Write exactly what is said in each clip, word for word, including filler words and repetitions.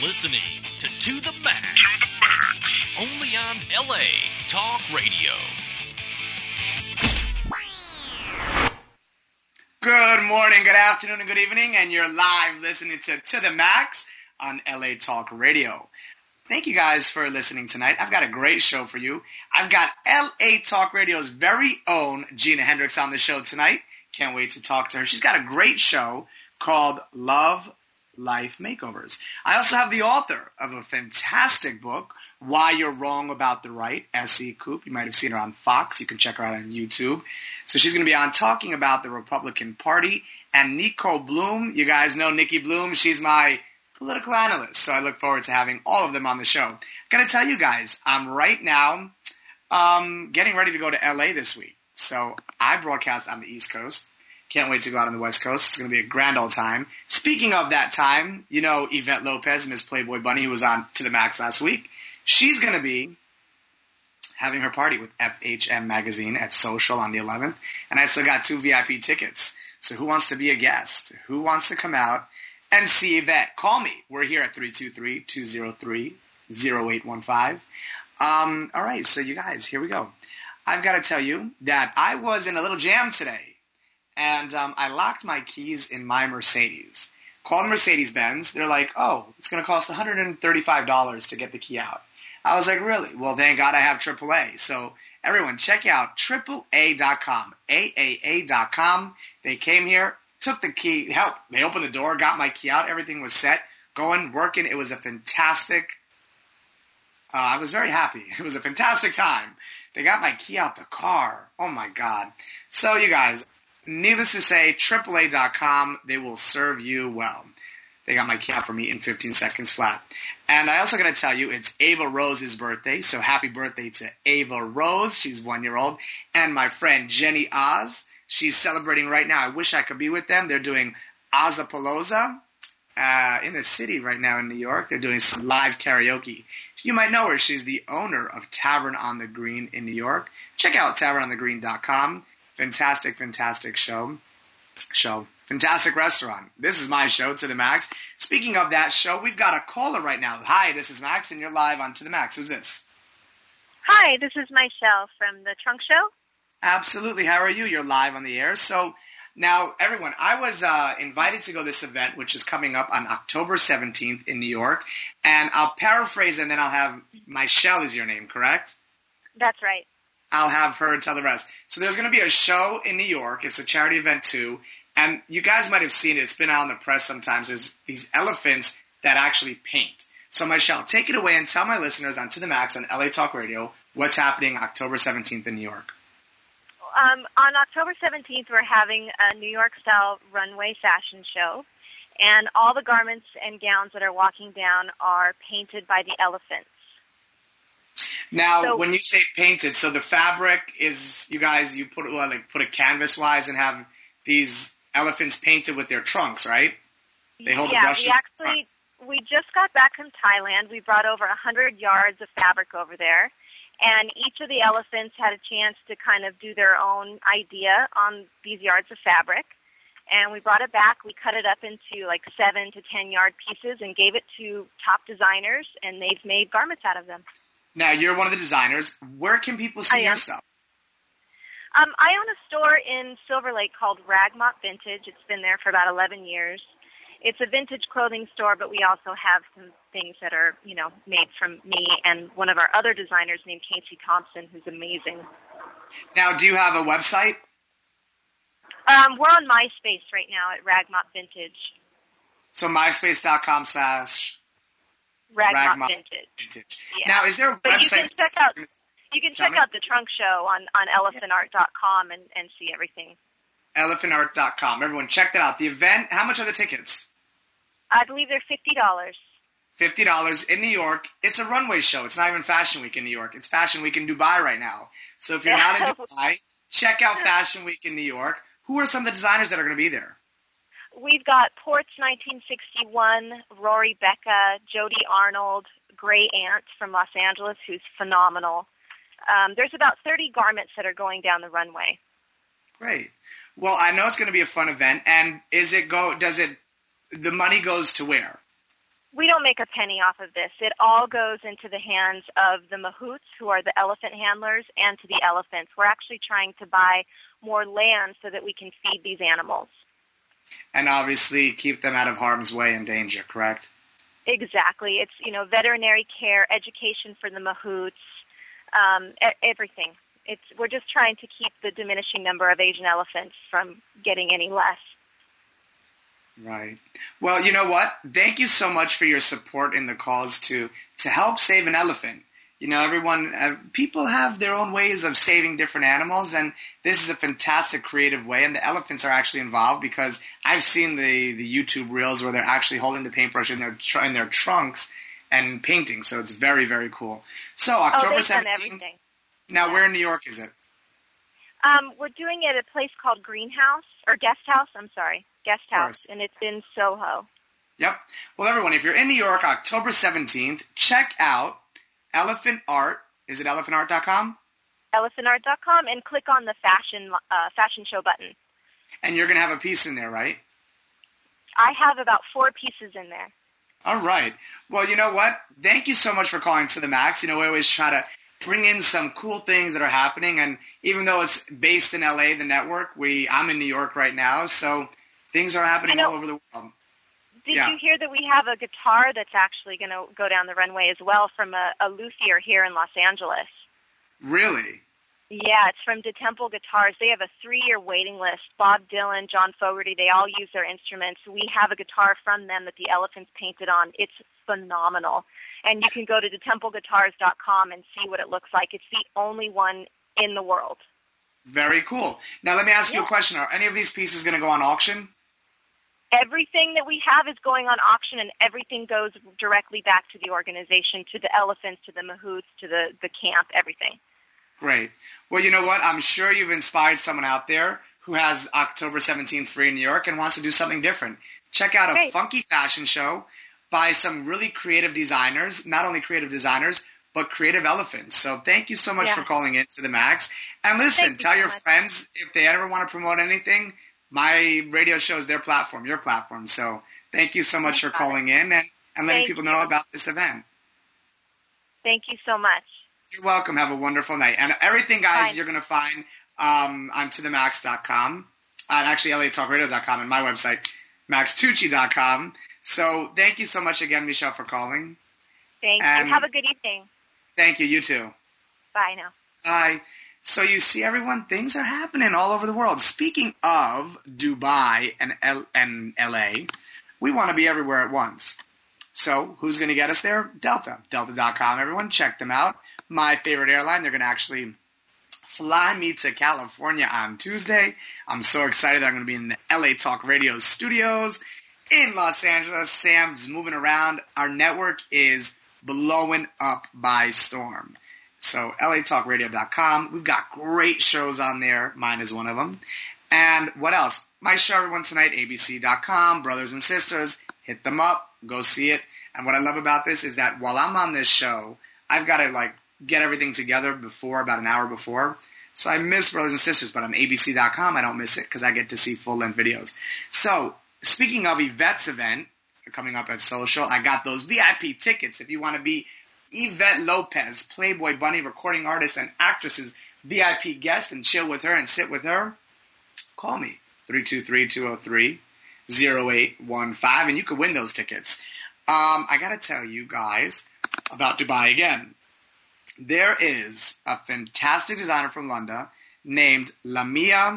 listening to To The Max. To The Max. Only on L A Talk Radio. Good morning, good afternoon, and good evening, and you're live listening to To The Max on L A Talk Radio. Thank you guys for listening tonight. I've got a great show for you. I've got L A Talk Radio's very own Gina Hendricks on the show tonight. Can't wait to talk to her. She's got a great show called Love Life Makeovers. I also have the author of a fantastic book, Why You're Wrong About the Right, S E. Coop. You might have seen her on Fox. You can check her out on YouTube. So she's going to be on talking about the Republican Party. And Nicole Bloom, you guys know Nikki Bloom. She's my political analyst. So I look forward to having all of them on the show. I'm going to tell you guys, I'm right now um, getting ready to go to L A this week. So I broadcast on the East Coast. Can't wait to go out on the West Coast. It's going to be a grand old time. Speaking of that time, you know Yvette Lopez, Miss Playboy Bunny, who was on To The Max last week. She's going to be having her party with F H M Magazine at Social on the eleventh. And I still got two V I P tickets. So who wants to be a guest? Who wants to come out and see Yvette? Call me. We're here at three two three, two zero three, zero eight one five. Um, all right, so you guys, here we go. I've got to tell you that I was in a little jam today. And um, I locked my keys in my Mercedes. Called Mercedes-Benz. They're like, oh, it's going to cost one hundred thirty-five dollars to get the key out. I was like, really? Well, thank God I have triple A. So everyone, check out triple A dot com, A A A dot com. They came here, took the key, help. They opened the door, got my key out. Everything was set, going, working. It was a fantastic, uh, I was very happy. It was a fantastic time. They got my key out the car. Oh, my God. So, you guys, needless to say, triple A dot com, they will serve you well. They got my key out for me in fifteen seconds flat. And I also got to tell you, it's Ava Rose's birthday, so happy birthday to Ava Rose. She's one year old. And my friend Jenny Oz, she's celebrating right now. I wish I could be with them. They're doing Ozapalooza uh, in the city right now in New York. They're doing some live karaoke. You might know her. She's the owner of Tavern on the Green in New York. Check out tavern on the green dot com. Fantastic, fantastic show. Show. Fantastic restaurant. This is my show, To The Max. Speaking of that show, we've got a caller right now. Hi, this is Max, and you're live on To The Max. Who's this? Hi, this is Michelle from The Trunk Show. Absolutely. How are you? You're live on the air. So, now, everyone, I was uh, invited to go to this event, which is coming up on October seventeenth in New York. And I'll paraphrase, and then I'll have Michelle is your name, correct? That's right. I'll have her tell the rest. So there's going to be a show in New York. It's a charity event, too. And you guys might have seen it. It's been out in the press sometimes. There's these elephants that actually paint. So, Michelle, take it away and tell my listeners on To The Max on L A Talk Radio what's happening October seventeenth in New York. Um, on October seventeenth, we're having a New York-style runway fashion show. And all the garments and gowns that are walking down are painted by the elephants. Now, so, when you say painted, so the fabric is, you guys, you put it like put it canvas-wise and have these elephants painted with their trunks, right? They hold yeah, the brushes. we actually, we just got back from Thailand. We brought over one hundred yards of fabric over there, and each of the elephants had a chance to kind of do their own idea on these yards of fabric. And we brought it back. We cut it up into like seven to ten yard pieces and gave it to top designers, and they've made garments out of them. Now, you're one of the designers. Where can people see your stuff? Um, I own a store in Silver Lake called Ragmont Vintage. It's been there for about eleven years. It's a vintage clothing store, but we also have some things that are, you know, made from me and one of our other designers named Casey Thompson, who's amazing. Now, do you have a website? Um, we're on MySpace right now at Ragmont Vintage. So myspace.com slash Ragmont Ragmont Vintage. Vintage. Yeah. Now, is there a but website? You can check out, you can check me? out the Trunk Show on, on elephant art dot com and, and see everything. elephant art dot com. Everyone, check that out. The event, how much are the tickets? I believe they're fifty dollars. fifty dollars in New York. It's a runway show. It's not even Fashion Week in New York. It's Fashion Week in Dubai right now. So if you're not in Dubai, check out Fashion Week in New York. Who are some of the designers that are going to be there? We've got Ports nineteen sixty-one, Rory Becca, Jody Arnold, Gray Ant from Los Angeles, who's phenomenal. Um, there's about thirty garments that are going down the runway. Great. Well, I know it's going to be a fun event. And is it go? Does it? The money goes to where? We don't make a penny off of this. It all goes into the hands of the mahouts, who are the elephant handlers, and to the elephants. We're actually trying to buy more land so that we can feed these animals. And obviously keep them out of harm's way and danger, correct? Exactly. It's, you know, veterinary care, education for the mahouts, um, everything. It's we're just trying to keep the diminishing number of Asian elephants from getting any less. Right. Well, you know what? Thank you so much for your support in the cause to to help save an elephant. You know, everyone, uh, people have their own ways of saving different animals, and this is a fantastic creative way, and the elephants are actually involved because I've seen the, the YouTube reels where they're actually holding the paintbrush in their tr- in their trunks and painting, so it's very, very cool. So, October oh, seventeenth. Now, yeah. Where in New York is it? Um, we're doing it at a place called Greenhouse, or Guest House, I'm sorry, Guest House, and it's in Soho. Yep. Well, everyone, if you're in New York, October seventeenth, check out Elephant Art. Is it elephant art dot com? elephant art dot com, and click on the fashion uh, fashion show button. And you're going to have a piece in there, right? I have about four pieces in there. All right. Well, you know what? Thank you so much for calling To The Max. You know, we always try to bring in some cool things that are happening, and even though it's based in L A, the network, we I'm in New York right now, so things are happening all over the world. Did yeah. you hear that we have a guitar that's actually going to go down the runway as well from a, a luthier here in Los Angeles? Really? Yeah, it's from DeTemple Guitars. They have a three-year waiting list. Bob Dylan, John Fogerty, they all use their instruments. We have a guitar from them that the elephants painted on. It's phenomenal. And you can go to the temple guitars dot com and see what it looks like. It's the only one in the world. Very cool. Now, let me ask yeah. you a question. Are any of these pieces going to go on auction? Everything that we have is going on auction, and everything goes directly back to the organization, to the elephants, to the mahouts, to the, the camp, everything. Great. Well, you know what? I'm sure you've inspired someone out there who has October seventeenth free in New York and wants to do something different. Check out a Great. funky fashion show by some really creative designers, not only creative designers, but creative elephants. So thank you so much yeah. for calling in To The Max. And listen, thank tell you your so friends if they ever want to promote anything, my radio show is their platform, your platform. So thank you so much for calling it. in and, and letting thank people you. know about this event. Thank you so much. You're welcome. Have a wonderful night. And everything, guys, Bye. you're going to find um, on to the max dot com, and actually L A talk radio dot com, and my website, max tucci dot com. So thank you so much again, Michelle, for calling. Thank and you. Have a good evening. Thank you. You too. Bye now. Bye. So you see, everyone, things are happening all over the world. Speaking of Dubai and L- and L A, we want to be everywhere at once. So who's going to get us there? Delta. Delta dot com, everyone. Check them out. My favorite airline. They're going to actually fly me to California on Tuesday. I'm so excited that I'm going to be in the L A Talk Radio studios in Los Angeles. Sam's moving around. Our network is blowing up by storm. So L A talk radio dot com. We've got great shows on there. Mine is one of them. And what else? My show, everyone, tonight, A B C dot com. Brothers and sisters, hit them up. Go see it. And what I love about this is that while I'm on this show, I've got to, like, get everything together before, about an hour before. So I miss Brothers and Sisters, but on A B C dot com, I don't miss it because I get to see full-length videos. So speaking of Yvette's event coming up at Social, I got those V I P tickets. If you want to be Yvette Lopez, Playboy Bunny, recording artist and actress's V I P guest and chill with her and sit with her, call me, three two three, two oh three, oh eight one five, and you could win those tickets. Um, I got to tell you guys about Dubai again. There is a fantastic designer from London named Lamia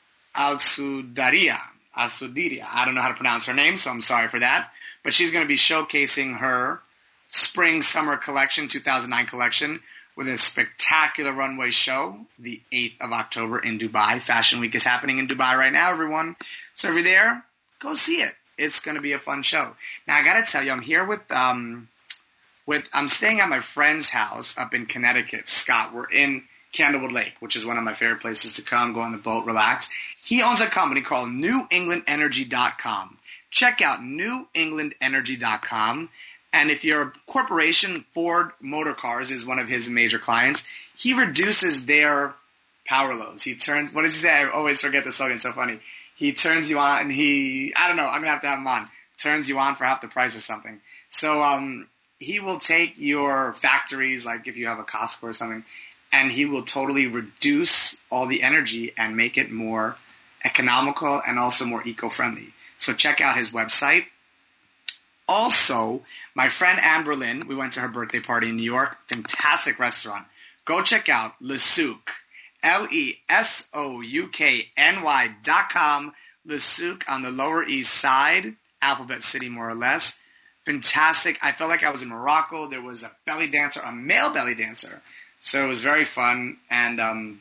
Al-Sudaria. Al-Sudiria. I don't know how to pronounce her name, so I'm sorry for that. But she's going to be showcasing her Spring-Summer Collection, two thousand nine collection, with a spectacular runway show the eighth of October in Dubai. Fashion Week is happening in Dubai right now, everyone. So if you're there, go see it. It's going to be a fun show. Now, I got to tell you, I'm here with... Um, With, I'm staying at my friend's house up in Connecticut, Scott. We're in Candlewood Lake, which is one of my favorite places to come, go on the boat, relax. He owns a company called New England Energy dot com. Check out New England Energy dot com. And if you're a corporation, Ford Motor Cars is one of his major clients. He reduces their power loads. He turns, what does he say? I always forget the slogan, it's so funny. He turns you on, and he, I don't know, I'm going to have to have him on. Turns you on for half the price or something. So um, he will take your factories, like if you have a Costco or something, and he will totally reduce all the energy and make it more economical and also more eco-friendly. So check out his website. Also, my friend Amber Lynn, we went to her birthday party in New York. Fantastic restaurant. Go check out Le Souk, L E S O U K N Y dot com. Le Souk on the Lower East Side, Alphabet City more or less. Fantastic. I felt like I was in Morocco. There was a belly dancer, a male belly dancer. So it was very fun, and um,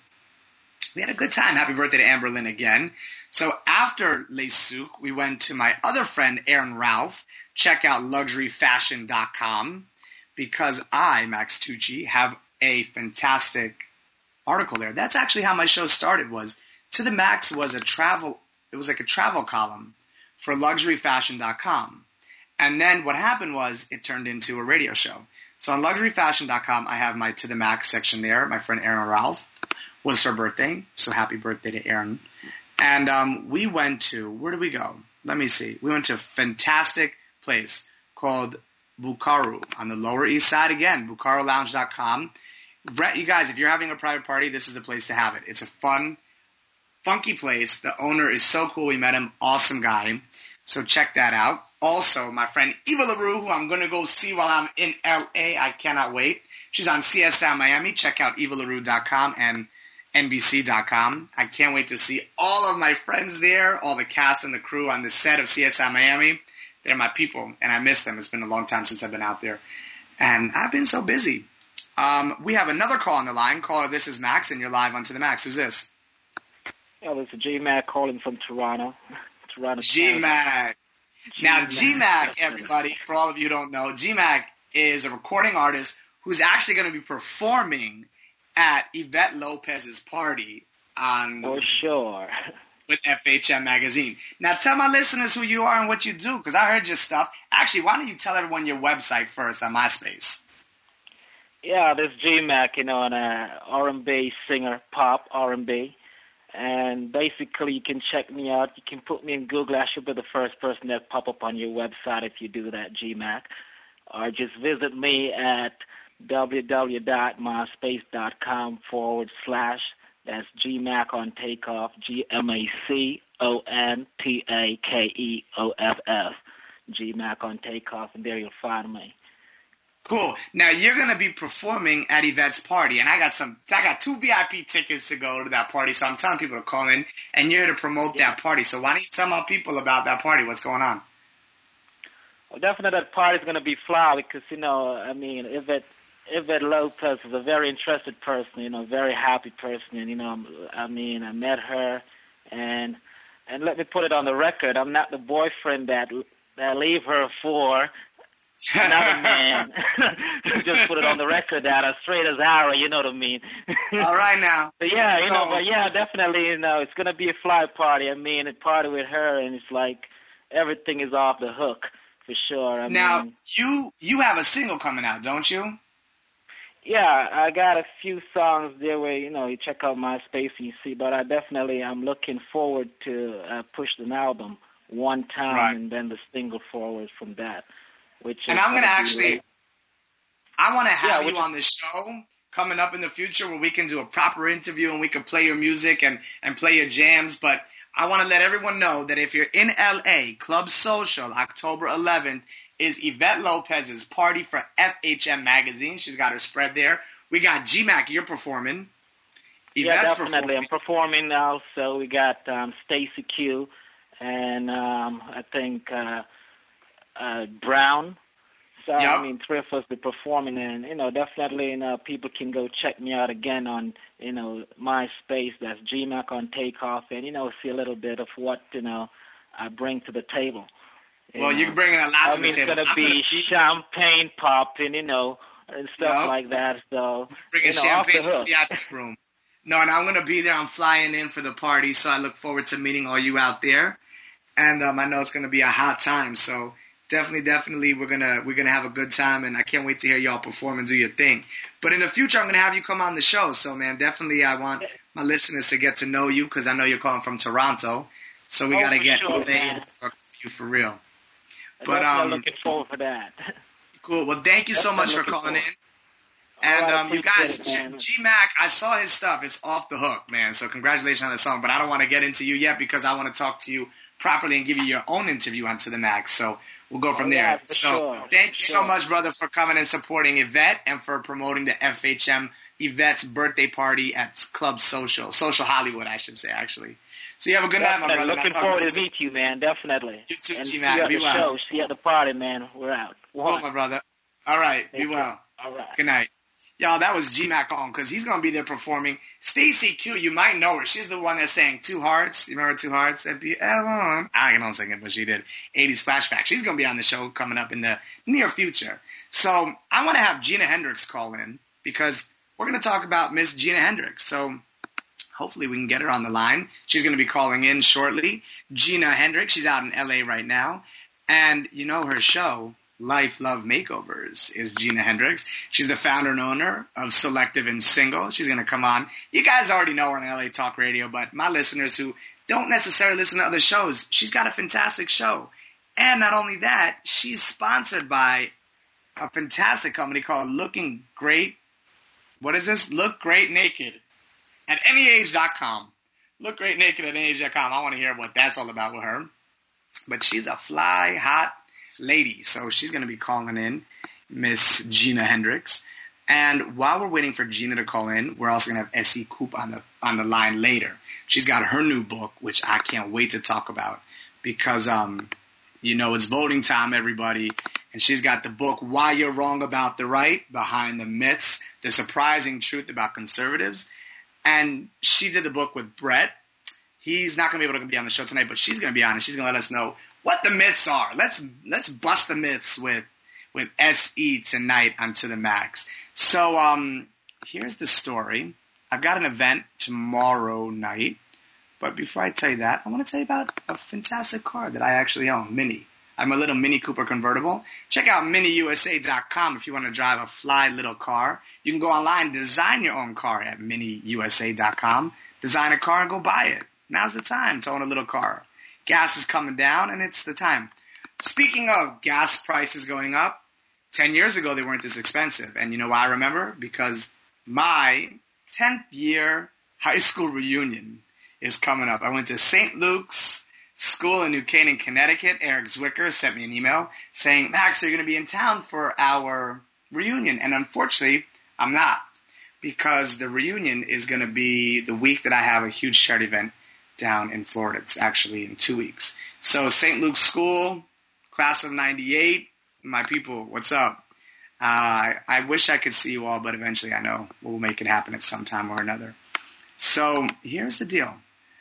we had a good time. Happy birthday to Amber Lynn again. So after Le Souk, we went to my other friend, Aaron Ralph. Check out luxury fashion dot com because I, Max Tucci, have a fantastic article there. That's actually how my show started. Was To the Max was a travel, it was like a travel column for luxury fashion dot com. And then what happened was it turned into a radio show. So on luxury fashion dot com, I have my To the Max section there. My friend Aaron Ralph was her birthday, so happy birthday to Aaron. And um, we went to, where did we go? Let me see. We went to a fantastic place called Bukaru on the Lower East Side again, bukaru lounge dot com. You guys, if you're having a private party, this is the place to have it. It's a fun, funky place. The owner is so cool. We met him. Awesome guy. So check that out. Also, my friend Eva LaRue, who I'm going to go see while I'm in L A. I cannot wait. She's on C S I Miami. Check out eva larue dot com and N B C dot com. I can't wait to see all of my friends there, all the cast and the crew on the set of C S I Miami. They're my people, and I miss them. It's been a long time since I've been out there. And I've been so busy. Um, we have another call on the line. Caller, this is Max, and you're live on To the Max. Who's this? Yeah, this is G-Mac calling from Toronto. Toronto. G-Mac. Now, G-Mac, everybody, for all of you who don't know, G-Mac is a recording artist who's actually going to be performing at Yvette Lopez's party on For sure. with F H M Magazine. Now, tell my listeners who you are and what you do, because I heard your stuff. Actually, why don't you tell everyone your website first on MySpace? Yeah, this G-Mac, you know, an uh, R and B singer, pop R and B. And basically, you can check me out. You can put me in Google. I should be the first person that pop up on your website if you do that, G-Mac. Or just visit me at www.myspace.com forward slash. That's G-Mac on Takeoff, G M A C O N T A K E O F F. G-Mac on Takeoff, and there you'll find me. Cool. Now you're gonna be performing at Yvette's party, and I got some. I got two V I P tickets to go to that party, so I'm telling people to call in, and you're here to promote yeah. that party. So why don't you tell my people about that party? What's going on? Well, definitely that party's gonna be fly because you know, I mean, Yvette, Yvette Lopez is a very interested person, you know, very happy person, and you know, I mean, I met her, and and let me put it on the record, I'm not the boyfriend that that I leave her for. Another man. Just put it on the record that I'm straight as arrow, you know what I mean? All right now. But yeah, you so, know, but yeah, definitely, you know, it's gonna be a fly party. I mean, a party with her, and it's like everything is off the hook for sure. I now mean, you you have a single coming out, don't you? Yeah, I got a few songs there where you know you check out MySpace and you see. But I definitely I'm looking forward to uh, push an album one time right. and then the single forward from that. Which and I'm going to actually, like, I want to have yeah, you on the show coming up in the future where we can do a proper interview and we can play your music and, and play your jams. But I want to let everyone know that if you're in L A, Club Social, October eleventh, is Yvette Lopez's party for F H M Magazine. She's got her spread there. We got G-Mac, you're performing. Yeah, Yvette's definitely. performing. I'm performing now. So we got um, Stacy Q and um, I think... Uh, Uh, Brown. So, yep. I mean, three of us be performing, and, you know, definitely, you know, people can go check me out again on, you know, MySpace. That's G-Mac on Takeoff, and, you know, see a little bit of what, you know, I bring to the table. You well, know. you're bringing a lot I to mean, the table. It's going to be champagne popping, you know, and stuff yep. like that. So, bringing you know, champagne off the to hook. the V I P room. No, and I'm going to be there. I'm flying in for the party, so I look forward to meeting all you out there. And um, I know it's going to be a hot time, so... Definitely, definitely, we're gonna we're gonna have a good time, and I can't wait to hear y'all perform and do your thing. But in the future, I'm gonna have you come on the show. So, man, definitely, I want my listeners to get to know you because I know you're calling from Toronto. So we oh, gotta get sure, L A and you for real. But I'm um, looking forward for that. Cool. Well, thank you so much for calling in. And right, um, you guys, it, G Mac, I saw his stuff. It's off the hook, man. So congratulations on the song. But I don't want to get into you yet because I want to talk to you properly and give you your own interview on To The Max. So we'll go from oh, there. Yeah, so sure. thank you sure. so much, brother, for coming and supporting Yvette and for promoting the F H M Yvette's birthday party at Club Social. Social Hollywood, I should say, actually. So you have a good Definitely. night, my brother. Looking forward to, to meet you, man. Definitely. You too, and G Mac. Be the well. Show. See you at the party, man. We're out. Cool, my brother. All right. Be well. All right. Good night. Y'all, that was G Mac on because he's going to be there performing. Stacy Q, you might know her. She's the one that sang Two Hearts. You remember Two Hearts? That'd be Ellen. I don't sing it, but she did. eighties Flashback. She's going to be on the show coming up in the near future. So I want to have Gina Hendricks call in because we're going to talk about Miss Gina Hendricks. So hopefully we can get her on the line. She's going to be calling in shortly. Gina Hendricks, she's out in L A right now. And you know her show, Life Love Makeovers, is Gina Hendricks. She's the founder and owner of Selective and Single. She's going to come on. You guys already know her on L A Talk Radio, but my listeners who don't necessarily listen to other shows, she's got a fantastic show. And not only that, she's sponsored by a fantastic company called Looking Great. What is this? Look Great Naked at any age dot com. Look Great Naked at any age dot com. I want to hear what that's all about with her. But she's a fly, hot lady. So she's going to be calling in, Miss Gina Hendricks. And while we're waiting for Gina to call in, we're also going to have Essie Coop on the on the line later. She's got her new book, which I can't wait to talk about because, um, you know, it's voting time, everybody. And she's got the book, Why You're Wrong About the Right, Behind the Myths, The Surprising Truth About Conservatives. And she did the book with Brett. He's not going to be able to be on the show tonight, but she's going to be on and she's going to let us know what the myths are. Let's let's bust the myths with with S E tonight on To The Max. So um, here's the story. I've got an event tomorrow night, but before I tell you that, I want to tell you about a fantastic car that I actually own, Mini. I'm a little Mini Cooper convertible. Check out mini U S A dot com if you want to drive a fly little car. You can go online, design your own car at mini U S A dot com. Design a car and go buy it. Now's the time to own a little car. Gas is coming down, and it's the time. Speaking of gas prices going up, ten years ago they weren't this expensive. And you know why I remember? Because my tenth year high school reunion is coming up. I went to Saint Luke's School in New Canaan, Connecticut. Eric Zwicker sent me an email saying, Max, are you going to be in town for our reunion? And unfortunately, I'm not, because the reunion is going to be the week that I have a huge charity event down in Florida. It's actually in two weeks. So Saint Luke's School, class of ninety-eight, my people, what's up? Uh, I wish I could see you all, but eventually I know we'll make it happen at some time or another. So here's the deal.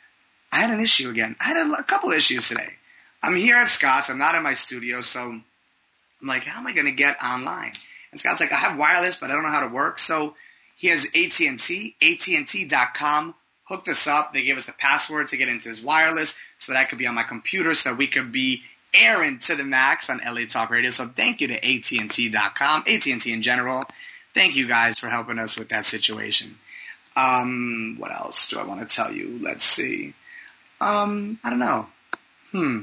I had an issue again. I had a, a couple issues today. I'm here at Scott's. I'm not in my studio, so I'm like, how am I going to get online? And Scott's like, I have wireless, but I don't know how to work. So he has A T and T, A T and T dot com. Hooked us up. They gave us the password to get into his wireless so that I could be on my computer so that we could be airing To The Max on L A Talk Radio. So thank you to A T and T dot com, A T and T in general. Thank you guys for helping us with that situation. Um, what else do I want to tell you? Let's see. Um, I don't know. Hmm.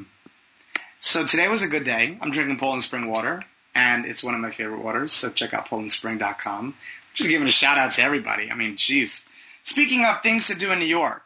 So today was a good day. I'm drinking Poland Spring water, and it's one of my favorite waters. So check out Poland Spring dot com. Just giving a shout out to everybody. I mean, geez. Speaking of things to do in New York.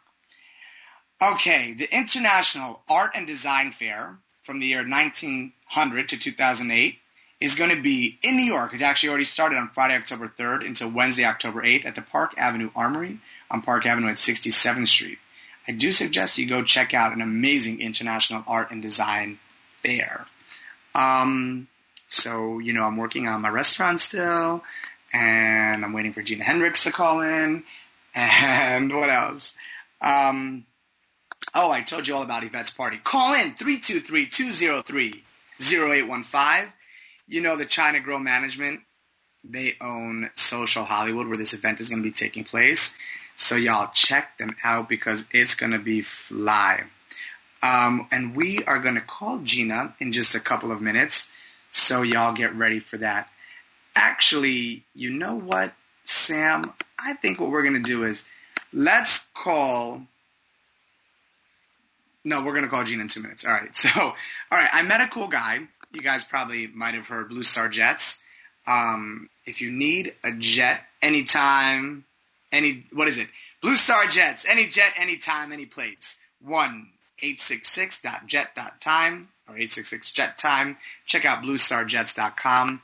Okay, the International Art and Design Fair from the year nineteen hundred to two thousand eight is going to be in New York. It actually already started on Friday, October third until Wednesday, October eighth at the Park Avenue Armory on Park Avenue at sixty-seventh Street. I do suggest you go check out an amazing International Art and Design Fair. Um, so, you know, I'm working on my restaurant still, and I'm waiting for Gina Hendricks to call in. And what else? Um, oh, I told you all about Yvette's party. Call in three two three, two zero three, zero eight one five. You know the China Grow Management, they own Social Hollywood where this event is going to be taking place. So y'all check them out because it's going to be fly. Um, and we are going to call Gina in just a couple of minutes. So y'all get ready for that. Actually, you know what, Sam? I think what we're going to do is let's call... No, we're going to call Gina in two minutes. All right. So, all right. I met a cool guy you guys probably might have heard Blue Star Jets. Um, if you need a jet anytime, any what is it? Blue Star Jets, any jet, anytime, any place. one eight six six jet dot time or eight six six jet time. Check out blue star jets dot com.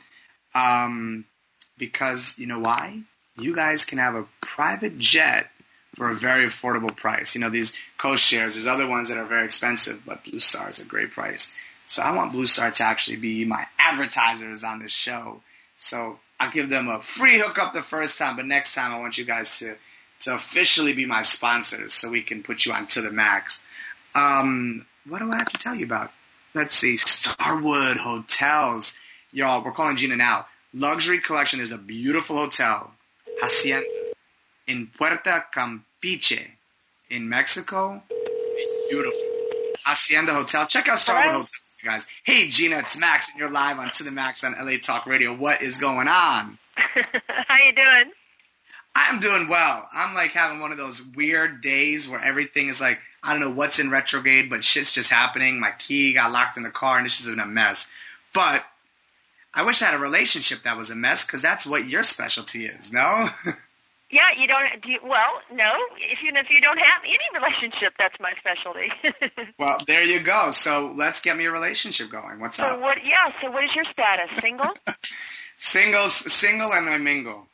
Um, because you know why? You guys can have a private jet for a very affordable price. You know, these coast shares, there's other ones that are very expensive, but Blue Star is a great price. So I want Blue Star to actually be my advertisers on this show. So I'll give them a free hookup the first time, but next time I want you guys to, to officially be my sponsors so we can put you on To The Max. Um, what do I have to tell you about? Let's see. Starwood Hotels. Y'all, we're calling Gina now. Luxury Collection is a beautiful hotel. Hacienda in Puerto Campeche in Mexico. Beautiful. Hacienda Hotel. Check out Starwood Hello? Hotels, you guys. Hey, Gina, it's Max, and you're live on To The Max on L A Talk Radio. What is going on? How you doing? I'm doing well. I'm like having one of those weird days where everything is like, I don't know what's in retrograde, but shit's just happening. My key got locked in the car, and this has been a mess. But I wish I had a relationship that was a mess, because that's what your specialty is, no? Yeah, you don't. Do you, well, no. If you if you don't have any relationship, that's my specialty. Well, there you go. So let's get me a relationship going. What's so up? what? Yeah. So what is your status? Single? Singles, single, and I mingle.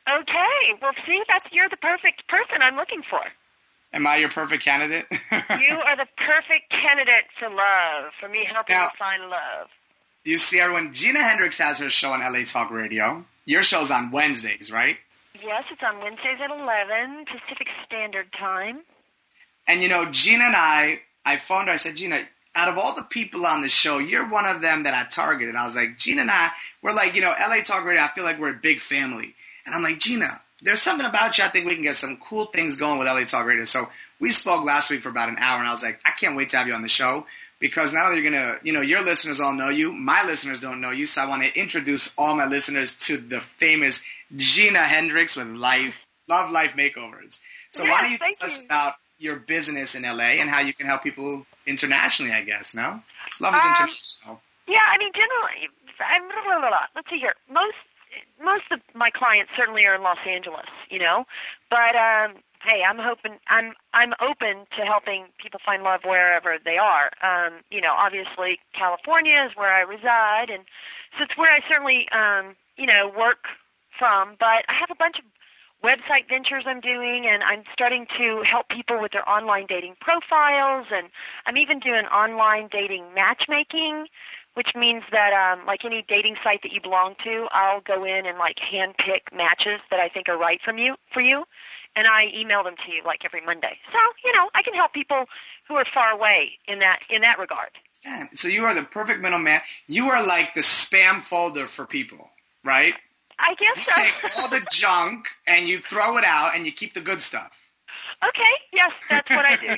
Okay. Well, see, that's you're the perfect person I'm looking for. Am I your perfect candidate? You are the perfect candidate for love, for me helping Now- you find love. You see, everyone, Gina Hendricks has her show on L A Talk Radio. Your show's on Wednesdays, right? Yes, it's on Wednesdays at eleven Pacific Standard Time. And, you know, Gina and I, I phoned her. I said, Gina, out of all the people on the show, you're one of them that I targeted. I was like, Gina and I, we're like, you know, L A Talk Radio, I feel like we're a big family. And I'm like, Gina, there's something about you. I think we can get some cool things going with L A Talk Radio. So we spoke last week for about an hour, and I was like, I can't wait to have you on the show. Because not only you're going to, you know, your listeners all know you, my listeners don't know you, so I want to introduce all my listeners to the famous Gina Hendricks with Life, Love Life Makeovers. So Yes, why don't you thank tell us you. about your business in L A and how you can help people internationally, I guess, no? Love is Um, international. Yeah, I mean, generally, I'm, blah, blah, blah. Let's see here. Most most of my clients certainly are in Los Angeles, you know, but um, hey, I'm hoping I'm I'm open to helping people find love wherever they are. Um, you know, obviously California is where I reside, and so it's where I certainly um, you know work from. But I have a bunch of website ventures I'm doing, and I'm starting to help people with their online dating profiles, and I'm even doing online dating matchmaking, which means that um, like any dating site that you belong to, I'll go in and like handpick matches that I think are right from you for you, and I email them to you like every Monday. So you know, I can help people who are far away in that in that regard. Yeah, so you are the perfect middleman. You are like the spam folder for people, right? I guess You so. take all the junk and you throw it out and you keep the good stuff. Okay, yes, that's what I do.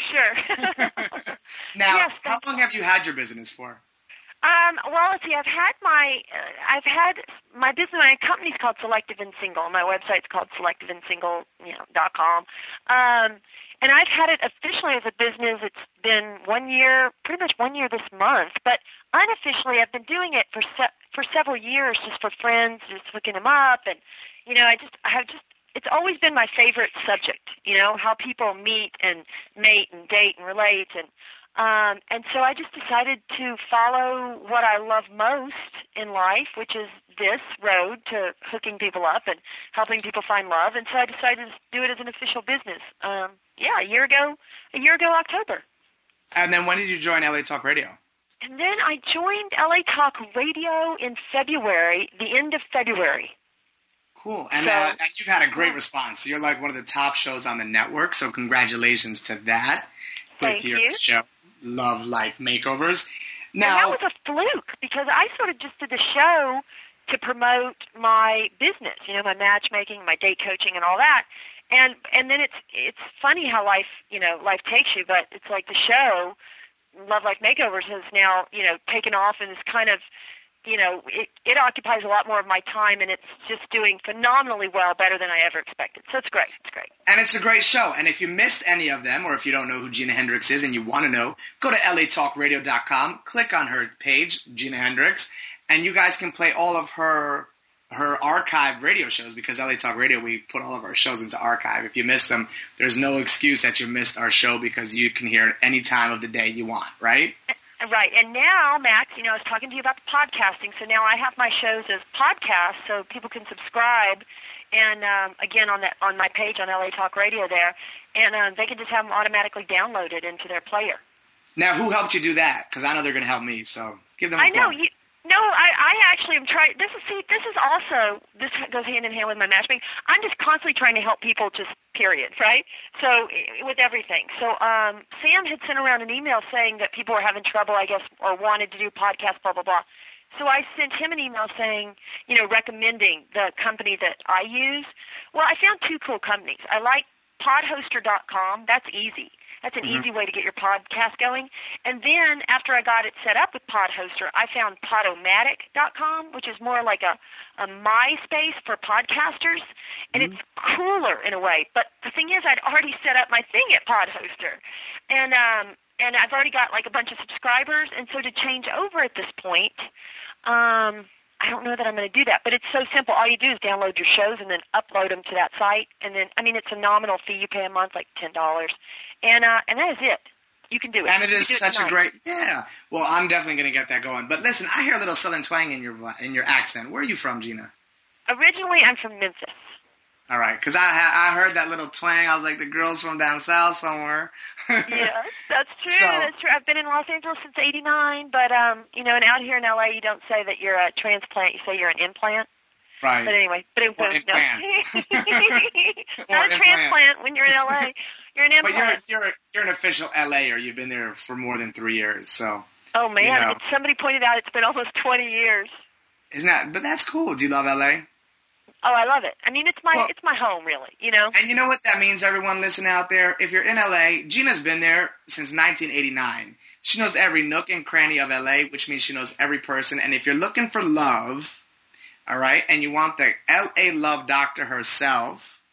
Sure. Now, Yes, how thank long have you had your business for? Um, well, let's see. I've had my, uh, I've had my business. My company's called Selective and Single. My website's called selective and single, you know, dot com. Um, and I've had it officially as a business. It's been one year, pretty much one year this month. But unofficially, I've been doing it for se- for several years, just for friends, just hooking them up, and you know, I just, I have just. It's always been my favorite subject. You know, how people meet and mate and date and relate and. Um, and so I just decided to follow what I love most in life, which is this road to hooking people up and helping people find love. And so I decided to do it as an official business. Um, yeah, a year ago, a year ago, October. And then when did you join L A Talk Radio? And then I joined L A Talk Radio in February, the end of February. Cool. And, So- uh, and you've had a great response. You're like one of the top shows on the network, so congratulations to that. Thank with your you. show, Love Life Makeovers. And Now, that was a fluke because I sort of just did the show to promote my business, you know, my matchmaking, my date coaching, and all that. And and then it's it's funny how life, you know, life takes you. But it's like the show, Love Life Makeovers, has now, you know, taken off and is kind of you know, it, it occupies a lot more of my time, and it's just doing phenomenally well, better than I ever expected. So it's great. It's great. And it's a great show. And if you missed any of them, or if you don't know who Gina Hendricks is and you want to know, go to L A talk radio dot com, click on her page, Gina Hendricks, and you guys can play all of her her archived radio shows, because L A Talk Radio, we put all of our shows into archive. If you missed them, there's no excuse that you missed our show, because you can hear it any time of the day you want, right? Right. And now, Max, you know, I was talking to you about the podcasting, so now I have my shows as podcasts, so people can subscribe, and um, again, on that on my page on L A Talk Radio there, and uh, they can just have them automatically downloaded into their player. Now, who helped you do that? Because I know they're going to help me, so give them a I know. plug. You, no, I, I actually am trying. This is see. This is also this goes hand in hand with my matchmaking. I'm just constantly trying to help people, just period, right? So with everything. So um, Sam had sent around an email saying that people were having trouble, I guess, or wanted to do podcasts, blah blah blah. So I sent him an email saying, you know, recommending the company that I use. Well, I found two cool companies. I like podhoster dot com. That's easy. That's an mm-hmm. easy way to get your podcast going. And then after I got it set up with Podhoster, I found podomatic dot com, which is more like a, a MySpace for podcasters, and mm-hmm. it's cooler in a way. But the thing is, I'd already set up my thing at Podhoster, and um, and I've already got like a bunch of subscribers, and so to change over at this point, um, I don't know that I'm going to do that, but it's so simple. All you do is download your shows and then upload them to that site. And then, I mean, it's a nominal fee. You pay a month, like ten dollars. And uh, and that is it. You can do it. And it is it such tonight. a great, yeah. Well, I'm definitely going to get that going. But listen, I hear a little Southern twang in your in your accent. Where are you from, Gina? Originally, I'm from Memphis. All right, because I I heard that little twang. I was like, the girl's from down south somewhere. Yes, that's true. So, that's true. I've been in Los Angeles since eighty-nine, but um, you know, and out here in L A, you don't say that you're a transplant. You say you're an implant. Right. But anyway, but it or was implants. not or a implants. transplant when you're in L A. You're an But implant. you're you're you're an official L A, or you've been there for more than three years. So. Oh man, you know. somebody pointed out it's been almost twenty years. Isn't that? But that's cool. Do you love L A? Oh, I love it. I mean, it's my Well, it's my home, really. You know. And you know what that means, everyone listening out there? If you're in L A, Gina's been there since nineteen eighty-nine. She knows every nook and cranny of L A, which means she knows every person. And if you're looking for love, all right, and you want the L A love doctor herself,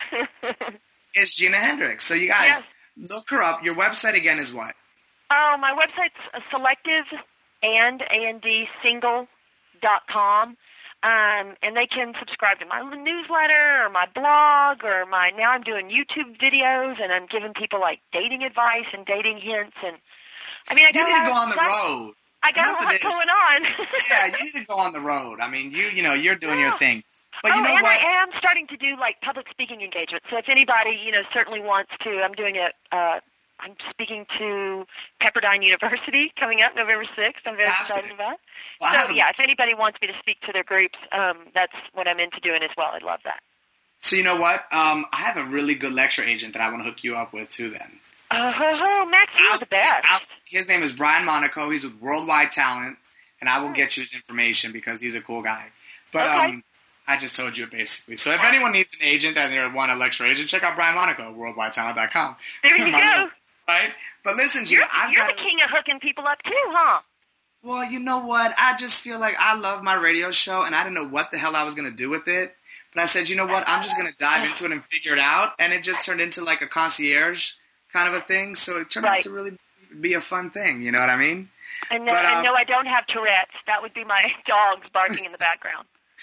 it's Gina Hendricks. So you guys, yes. Look her up. Your website again is what? Oh, my website's selective and A N D single dot com. Um, and they can subscribe to my newsletter or my blog or my, now I'm doing YouTube videos and I'm giving people like dating advice and dating hints. And I mean, I got You need to a go lot on the stuff. road. I got Enough a of lot this. going on. Yeah, you need to go on the road. I mean, you you know, you're doing Yeah. your thing. But oh, you know and what? I am starting to do like public speaking engagements. So if anybody, you know, certainly wants to, I'm doing a, uh, I'm speaking to Pepperdine University coming up November sixth. I'm very Fantastic. excited about. Well, I So have a- yeah, if anybody wants me to speak to their groups, um, that's what I'm into doing as well. I'd love that. So you know what? Um, I have a really good lecture agent that I want to hook you up with too. Then. Oh, ho, ho, Max, you're I'll- the best. I'll- his name is Brian Monaco. He's with Worldwide Talent, and I will get you his information because he's a cool guy. But Okay. um, I just told you it basically. So if anyone needs an agent and they want a lecture agent, check out Brian Monaco, worldwide talent dot com. There you go. Right? But listen, Gina, You're, I've you're got the king of hooking people up too, huh? Well, you know what? I just feel like I love my radio show, and I didn't know what the hell I was going to do with it. But I said, you know what? I'm just going to dive into it and figure it out. And it just turned into like a concierge kind of a thing. So it turned Right. out to really be a fun thing. You know what I mean? And, no, But, and um, no, I don't have Tourette's. That would be my dogs barking in the background.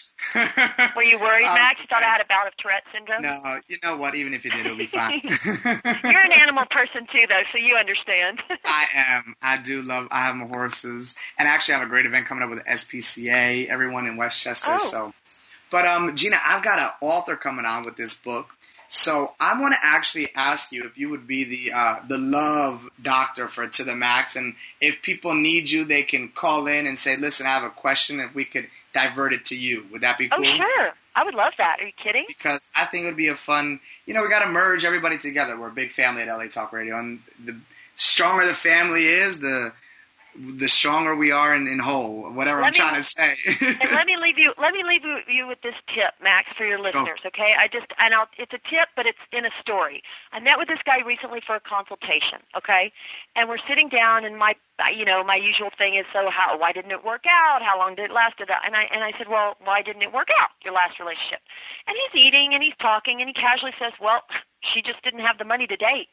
Were you worried, Um, Max? You thought I had a bout of Tourette's syndrome? No, you know what? Even if you did, it'll be fine. You're an animal person too, though, so you understand. I am. I do love. I have my horses, and actually, I have a great event coming up with S P C A. Everyone in Westchester. Oh. So, but um, Gina, I've got an author coming on with this book. So I want to actually ask you if you would be the uh, the love doctor for To the Max, and if people need you, they can call in and say, "Listen, I have a question. If we could divert it to you, would that be Oh, cool?" sure. I would love that. Are you kidding? Because I think it would be a fun, you know, we got to merge everybody together. We're a big family at L A Talk Radio, and the stronger the family is, the the stronger we are in, in whole, whatever let I'm me, trying to say. And let me leave you. Let me leave you, you with this tip, Max, for your listeners. Okay, I just and I'll, it's a tip, but it's in a story. I met with this guy recently for a consultation. Okay, and we're sitting down, and my, you know, my usual thing is, so how? Why didn't it work out? How long did it last? And I and I said, well, why didn't it work out? Your last relationship? And he's eating and he's talking, and he casually says, well, she just didn't have the money to date.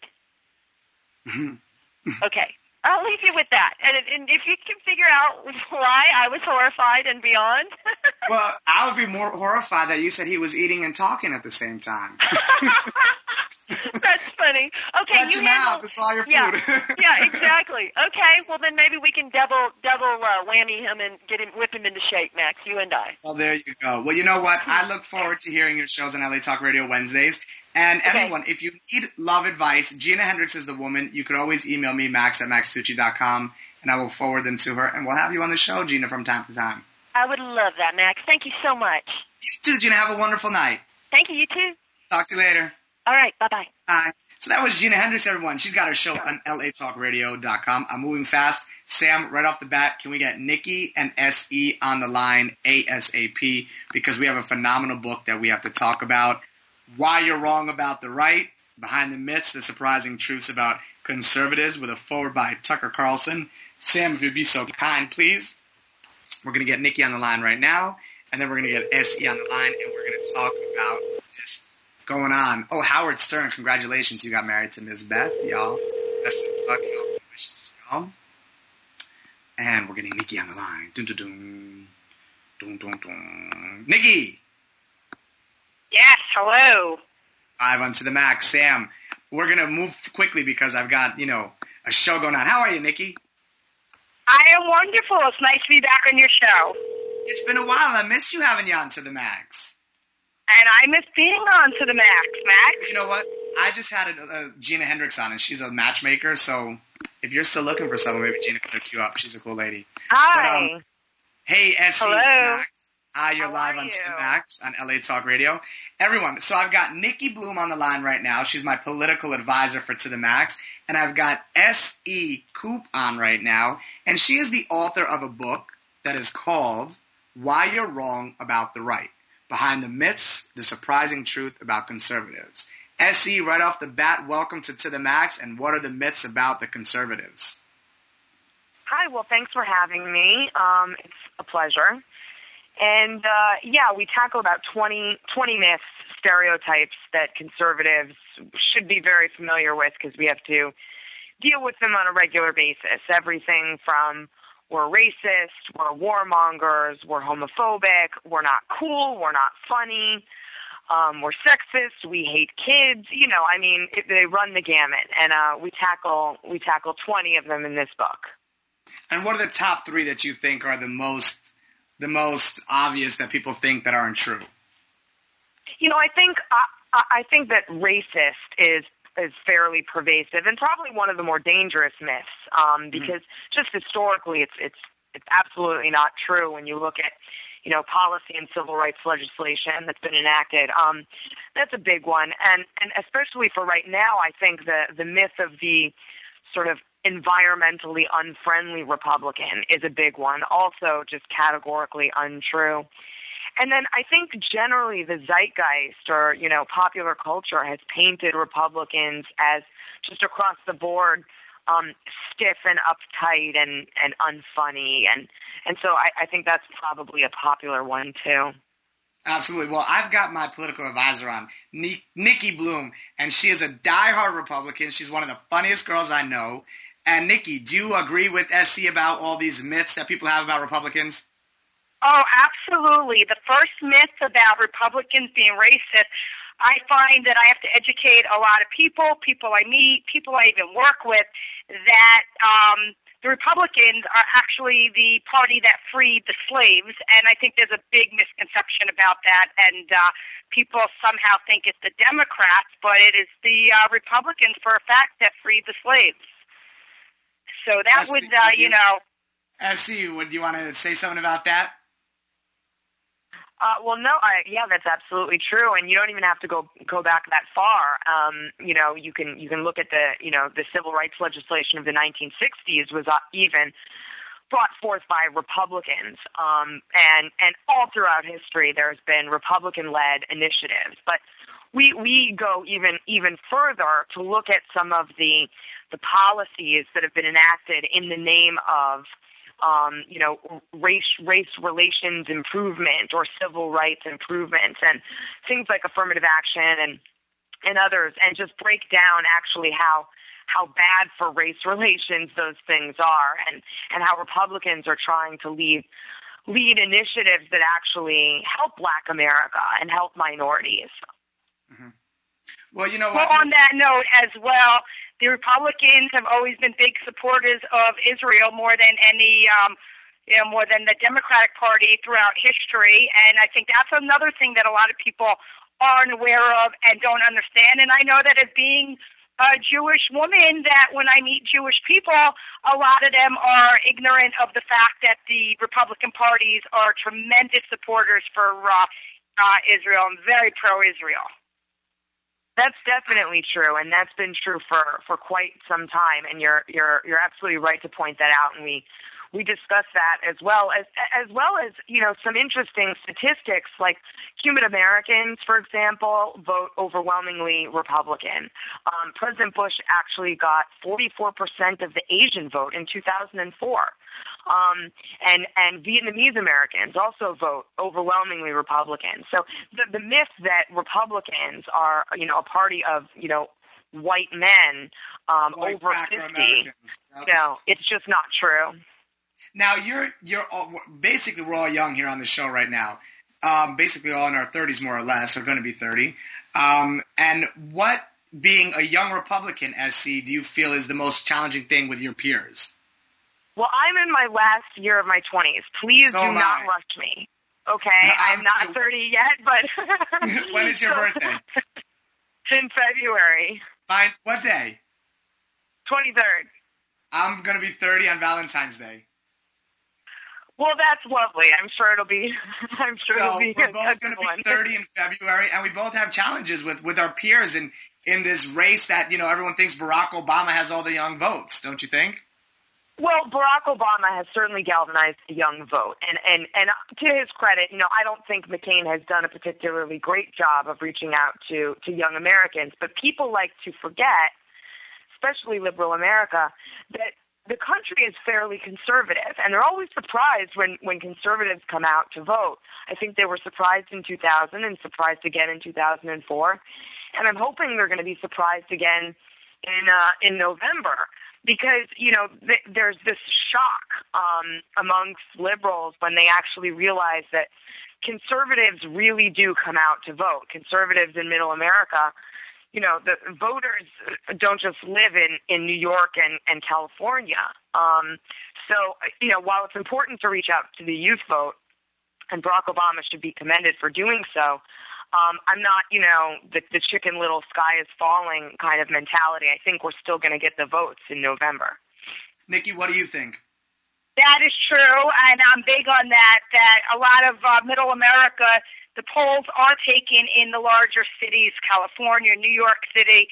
Okay. I'll leave you with that. And, and if you can figure out why I was horrified and beyond. Well, I would be more horrified that you said he was eating and talking at the same time. That's funny. Okay, Shut you your handle, mouth. It's all your food. Yeah, yeah, exactly. Okay, well then maybe we can double double uh, whammy him and get him, whip him into shape, Max. You and I. Well, there you go. Well, you know what? I look forward to hearing your shows on L A Talk Radio Wednesdays. And okay. everyone, if you need love advice, Gina Hendricks is the woman. You could always email me, max at max tucci dot com, and I will forward them to her. And we'll have you on the show, Gina, from time to time. I would love that, Max. Thank you so much. You too, Gina. Have a wonderful night. Thank you. You too. Talk to you later. All right. Bye-bye. Bye. So that was Gina Hendricks, everyone. She's got her show on L A talk radio dot com. I'm moving fast. Sam, right off the bat, can we get Nikki and S E on the line ASAP? Because we have a phenomenal book that we have to talk about. Why You're Wrong About the Right, Behind the Myths, The Surprising Truths About Conservatives, with a foreword by Tucker Carlson. Sam, if you'd be so kind, please. We're going to get Nikki on the line right now, and then we're going to get S E on the line, and we're going to talk about this going on. Oh, Howard Stern, congratulations. You got married to Miz Beth, y'all. Best of luck. Y'all wishes, y'all. And we're getting Nikki on the line. Dun, dun, dun. Dun, dun, dun. Nikki! Yes, hello. Five on To the Max. Sam, we're going to move quickly because I've got, you know, a show going on. How are you, Nikki? I am wonderful. It's nice to be back on your show. It's been a while. I miss you having you on To the Max. And I miss being on To the Max, Max. You know what? I just had a, a Gina Hendricks on, and she's a matchmaker, so if you're still looking for someone, maybe Gina could hook you up. She's a cool lady. Hi. But, um, hey, S C, hello. it's Max. Hi, you're How live are on you? To the Max on L A Talk Radio. Everyone, so I've got Nikki Bloom on the line right now. She's my political advisor for To the Max. And I've got S E Coop on right now. And she is the author of a book that is called Why You're Wrong About the Right, Behind the Myths, The Surprising Truth About Conservatives. S E, right off the bat, welcome to To the Max. And what are the myths about the conservatives? Hi, well, thanks for having me. Um, it's a pleasure. And, uh, yeah, we tackle about twenty, twenty myths, stereotypes that conservatives should be very familiar with because we have to deal with them on a regular basis. Everything from we're racist, we're warmongers, we're homophobic, we're not cool, we're not funny, um, we're sexist, we hate kids. You know, I mean, it, they run the gamut. And uh, we tackle we tackle twenty of them in this book. And what are the top three that you think are the most the most obvious that people think that aren't true? You know, I think I, I think that racist is is fairly pervasive and probably one of the more dangerous myths um, because mm-hmm. just historically, it's it's it's absolutely not true when you look at you know policy and civil rights legislation that's been enacted. Um, that's a big one, and and especially for right now, I think the the myth of the sort of environmentally unfriendly Republican is a big one, also just categorically untrue. And then I think generally the zeitgeist or, you know, popular culture has painted Republicans as just across the board um, stiff and uptight and, and unfunny. And, and so I, I think that's probably a popular one too. Absolutely. Well, I've got my political advisor on, Ni- Nikki Bloom, and she is a diehard Republican. She's one of the funniest girls I know. And Nikki, do you agree with S C about all these myths that people have about Republicans? Oh, absolutely. The first myth about Republicans being racist, I find that I have to educate a lot of people, people I meet, people I even work with, that um, the Republicans are actually the party that freed the slaves, and I think there's a big misconception about that, and uh, people somehow think it's the Democrats, but it is the uh, Republicans, for a fact, that freed the slaves. So that would, uh, you know... S C, would you want to say something about that? Uh, well, no, I, yeah, that's absolutely true, and you don't even have to go go back that far. Um, you know, you can you can look at the you know the civil rights legislation of the nineteen sixties was uh, even brought forth by Republicans, um, and and all throughout history there's been Republican-led initiatives. But we we go even even further to look at some of the the policies that have been enacted in the name of um, you know race race relations improvement or civil rights improvement, and things like affirmative action and and others, and just break down actually how. how bad for race relations those things are, and, and how Republicans are trying to lead lead initiatives that actually help Black America and help minorities. Mm-hmm. Well, you know what? Well, on that note as well, the Republicans have always been big supporters of Israel more than any, um, you know, more than the Democratic Party throughout history, and I think that's another thing that a lot of people aren't aware of and don't understand. And I know that as being a Jewish woman, that when I meet Jewish people, a lot of them are ignorant of the fact that the Republican parties are tremendous supporters for uh, uh, Israel and very pro-Israel. That's definitely true, and that's been true for, for quite some time. And you're you're you're absolutely right to point that out. And we we discuss that as well as as well as you know some interesting statistics, like Cuban Americans, for example, vote overwhelmingly Republican. Um, President Bush actually got forty-four percent of the Asian vote in two thousand four. Um, and, and Vietnamese Americans also vote overwhelmingly Republican. So the, the myth that Republicans are, you know, a party of, you know, white men um, like over fifty, yep. you know, it's just not true. Now you're you're all, basically we're all young here on the show right now. Um, basically all in our thirties, more or less, are going to be thirty. Um, and what, being a young Republican, S C, do you feel is the most challenging thing with your peers? Well, I'm in my last year of my twenties. Please so do not I. rush me. Okay, I'm, I'm not thirty yet, but when is your birthday? It's in February. Fine. What day? twenty-third. I'm going to be thirty on Valentine's Day. Well, that's lovely. I'm sure it'll be. I'm sure so it'll be. we're both going to be thirty in February, and we both have challenges with, with our peers in in this race that, you know, everyone thinks Barack Obama has all the young votes. Don't you think? Well, Barack Obama has certainly galvanized the young vote, and, and, and to his credit, you know, I don't think McCain has done a particularly great job of reaching out to, to young Americans, but people like to forget, especially liberal America, that the country is fairly conservative, and they're always surprised when, when conservatives come out to vote. I think they were surprised in two thousand and surprised again in two thousand four, and I'm hoping they're going to be surprised again in uh, in November. Because, you know, th- there's this shock um, amongst liberals when they actually realize that conservatives really do come out to vote. Conservatives in middle America, you know, the voters don't just live in, in New York and, and California. Um, so, you know, while it's important to reach out to the youth vote, and Barack Obama should be commended for doing so, Um, I'm not, you know, the, the chicken little sky is falling kind of mentality. I think we're still going to get the votes in November. Nikki, what do you think? That is true, and I'm big on that, that a lot of uh, middle America, the polls are taken in the larger cities, California, New York City,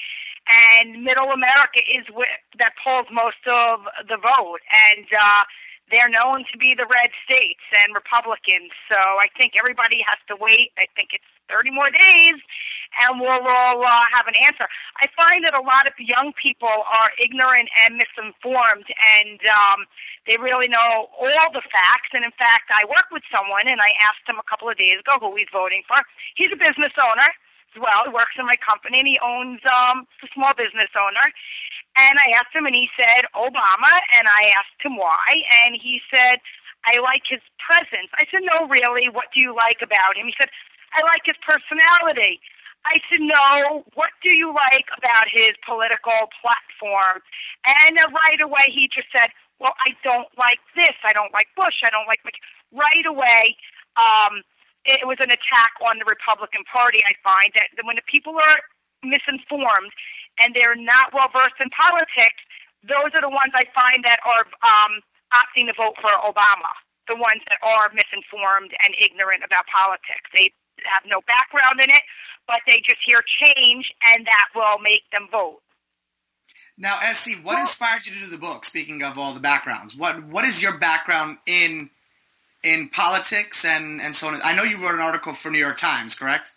and middle America is wh- that polls most of the vote. And uh, they're known to be the red states and Republicans, so I think everybody has to wait. I think it's thirty more days, and we'll all uh, have an answer. I find that a lot of young people are ignorant and misinformed, and um, they really know all the facts. And in fact, I work with someone, and I asked him a couple of days ago who he's voting for. He's a business owner as well. He works in my company, and he owns um, a small business owner. And I asked him, and he said Obama, and I asked him why, and he said, I like his presence. I said, no, really, what do you like about him? He said, I like his personality. I said, no, what do you like about his political platform? And uh, right away he just said, well, I don't like this. I don't like Bush. I don't like Mc-. Right away, um, it was an attack on the Republican Party. I find that when the people are misinformed and they're not well-versed in politics, those are the ones I find that are um, opting to vote for Obama, the ones that are misinformed and ignorant about politics. They have no background in it, but they just hear change, and that will make them vote. Now, Essie, what Well- inspired you to do the book? Speaking of all the backgrounds, what what is your background in in politics and, and so on? I know you wrote an article for New York Times, correct?